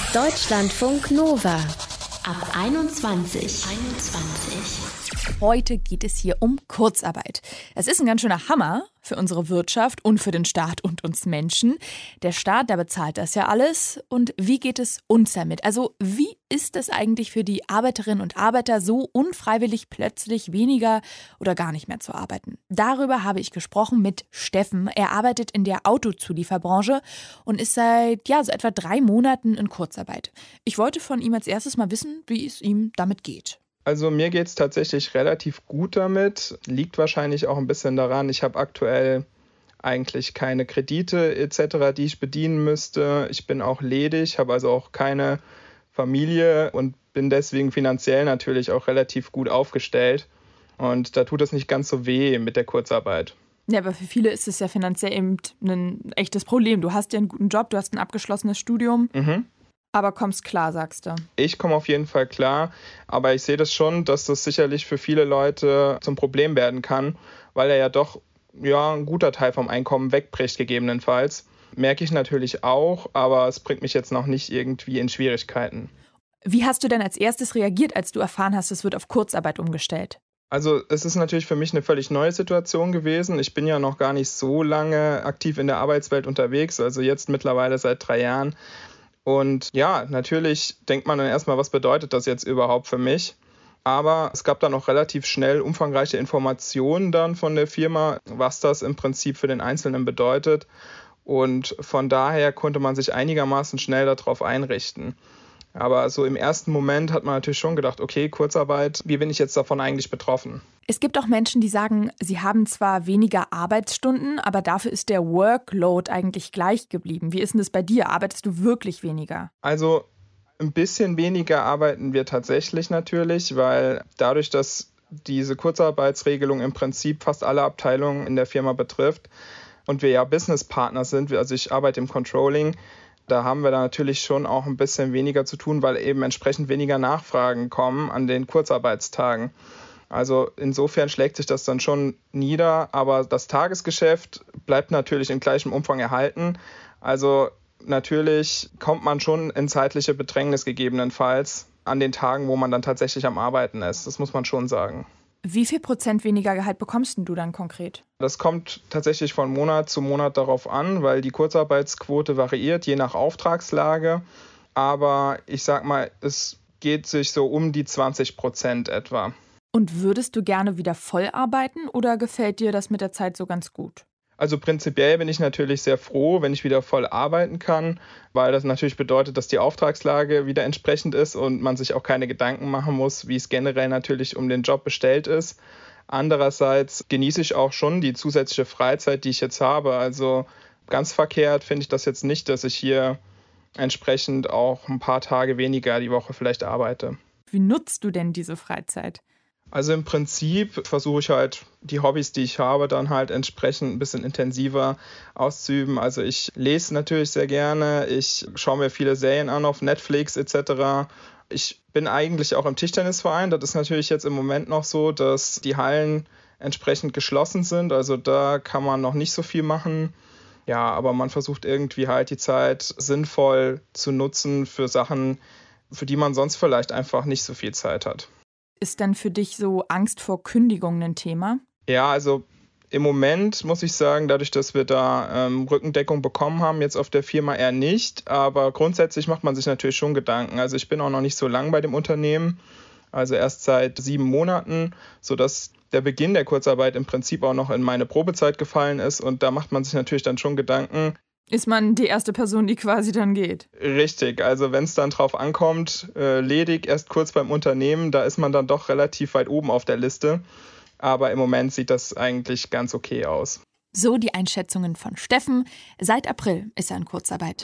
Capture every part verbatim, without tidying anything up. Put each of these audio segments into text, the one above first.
Deutschlandfunk Nova ab einundzwanzig. einundzwanzig. Heute geht es hier um Kurzarbeit. Es ist ein ganz schöner Hammer für unsere Wirtschaft und für den Staat und uns Menschen. Der Staat, der bezahlt das ja alles. Und wie geht es uns damit? Also wie ist es eigentlich für die Arbeiterinnen und Arbeiter, so unfreiwillig plötzlich weniger oder gar nicht mehr zu arbeiten? Darüber habe ich gesprochen mit Steffen. Er arbeitet in der Autozulieferbranche und ist seit ja, so etwa drei Monaten in Kurzarbeit. Ich wollte von ihm als erstes mal wissen, wie es ihm damit geht. Also mir geht es tatsächlich relativ gut damit. Liegt wahrscheinlich auch ein bisschen daran, ich habe aktuell eigentlich keine Kredite et cetera, die ich bedienen müsste. Ich bin auch ledig, habe also auch keine Familie und bin deswegen finanziell natürlich auch relativ gut aufgestellt. Und da tut es nicht ganz so weh mit der Kurzarbeit. Ja, aber für viele ist es ja finanziell eben ein echtes Problem. Du hast ja einen guten Job, du hast ein abgeschlossenes Studium. Mhm. Aber kommst klar, sagst du? Ich komme auf jeden Fall klar, aber ich sehe das schon, dass das sicherlich für viele Leute zum Problem werden kann, weil er ja doch ja, ein guter Teil vom Einkommen wegbricht gegebenenfalls. Merke ich natürlich auch, aber es bringt mich jetzt noch nicht irgendwie in Schwierigkeiten. Wie hast du denn als erstes reagiert, als du erfahren hast, es wird auf Kurzarbeit umgestellt? Also es ist natürlich für mich eine völlig neue Situation gewesen. Ich bin ja noch gar nicht so lange aktiv in der Arbeitswelt unterwegs, also jetzt mittlerweile seit drei Jahren. Und ja, natürlich denkt man dann erstmal, was bedeutet das jetzt überhaupt für mich? Aber es gab dann auch relativ schnell umfangreiche Informationen dann von der Firma, was das im Prinzip für den Einzelnen bedeutet. Und von daher konnte man sich einigermaßen schnell darauf einrichten. Aber so im ersten Moment hat man natürlich schon gedacht, okay, Kurzarbeit, wie bin ich jetzt davon eigentlich betroffen? Es gibt auch Menschen, die sagen, sie haben zwar weniger Arbeitsstunden, aber dafür ist der Workload eigentlich gleich geblieben. Wie ist denn das bei dir? Arbeitest du wirklich weniger? Also ein bisschen weniger arbeiten wir tatsächlich natürlich, weil dadurch, dass diese Kurzarbeitsregelung im Prinzip fast alle Abteilungen in der Firma betrifft und wir ja Businesspartner sind, also ich arbeite im Controlling, da haben wir da natürlich schon auch ein bisschen weniger zu tun, weil eben entsprechend weniger Nachfragen kommen an den Kurzarbeitstagen. Also insofern schlägt sich das dann schon nieder, aber das Tagesgeschäft bleibt natürlich in gleichem Umfang erhalten. Also natürlich kommt man schon in zeitliche Bedrängnis gegebenenfalls an den Tagen, wo man dann tatsächlich am Arbeiten ist. Das muss man schon sagen. Wie viel Prozent weniger Gehalt bekommst du dann konkret? Das kommt tatsächlich von Monat zu Monat darauf an, weil die Kurzarbeitsquote variiert, je nach Auftragslage. Aber ich sag mal, es geht sich so um die zwanzig Prozent etwa. Und würdest du gerne wieder voll arbeiten oder gefällt dir das mit der Zeit so ganz gut? Also prinzipiell bin ich natürlich sehr froh, wenn ich wieder voll arbeiten kann, weil das natürlich bedeutet, dass die Auftragslage wieder entsprechend ist und man sich auch keine Gedanken machen muss, wie es generell natürlich um den Job bestellt ist. Andererseits genieße ich auch schon die zusätzliche Freizeit, die ich jetzt habe. Also ganz verkehrt finde ich das jetzt nicht, dass ich hier entsprechend auch ein paar Tage weniger die Woche vielleicht arbeite. Wie nutzt du denn diese Freizeit? Also im Prinzip versuche ich halt die Hobbys, die ich habe, dann halt entsprechend ein bisschen intensiver auszuüben. Also ich lese natürlich sehr gerne, ich schaue mir viele Serien an auf Netflix et cetera. Ich bin eigentlich auch im Tischtennisverein. Das ist natürlich jetzt im Moment noch so, dass die Hallen entsprechend geschlossen sind. Also da kann man noch nicht so viel machen. Ja, aber man versucht irgendwie halt die Zeit sinnvoll zu nutzen für Sachen, für die man sonst vielleicht einfach nicht so viel Zeit hat. Ist denn für dich so Angst vor Kündigungen ein Thema? Ja, also im Moment muss ich sagen, dadurch, dass wir da ähm, Rückendeckung bekommen haben, jetzt auf der Firma eher nicht. Aber grundsätzlich macht man sich natürlich schon Gedanken. Also ich bin auch noch nicht so lang bei dem Unternehmen, also erst seit sieben Monaten, sodass der Beginn der Kurzarbeit im Prinzip auch noch in meine Probezeit gefallen ist. Und da macht man sich natürlich dann schon Gedanken. Ist man die erste Person, die quasi dann geht? Richtig, also wenn es dann drauf ankommt, äh, ledig erst kurz beim Unternehmen, da ist man dann doch relativ weit oben auf der Liste. Aber im Moment sieht das eigentlich ganz okay aus. So die Einschätzungen von Steffen. Seit April ist er in Kurzarbeit.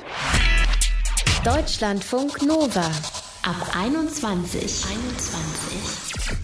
Deutschlandfunk Nova ab einundzwanzig. einundzwanzig.